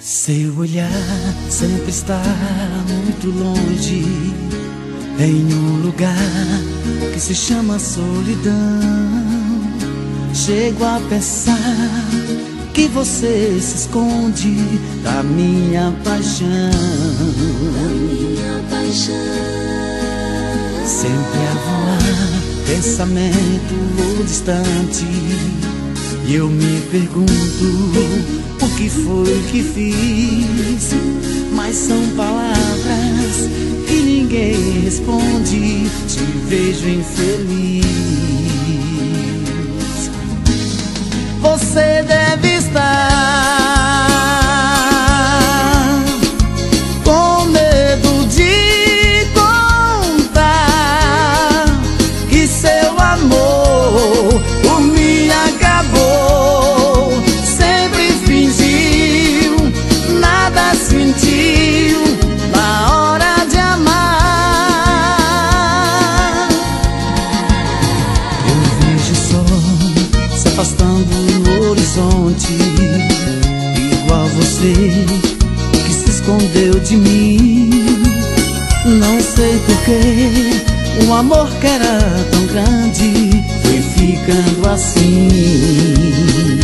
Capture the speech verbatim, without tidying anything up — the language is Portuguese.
Seu olhar sempre está muito longe, em um lugar que se chama solidão. Chego a pensar que você se esconde da minha paixão, da minha paixão. Sempre a voar, pensamento distante, e eu me pergunto o que foi que fiz. Mas são palavras que ninguém responde. Te vejo infeliz. Você deve estar com medo de contar que seu amor por mim acabou. Sempre fingiu, nada sentiu na hora de amar. Eu vejo o sol se afastando no horizonte, igual você que se escondeu de mim. Não sei porquê, um amor que era tão grande foi ficando assim.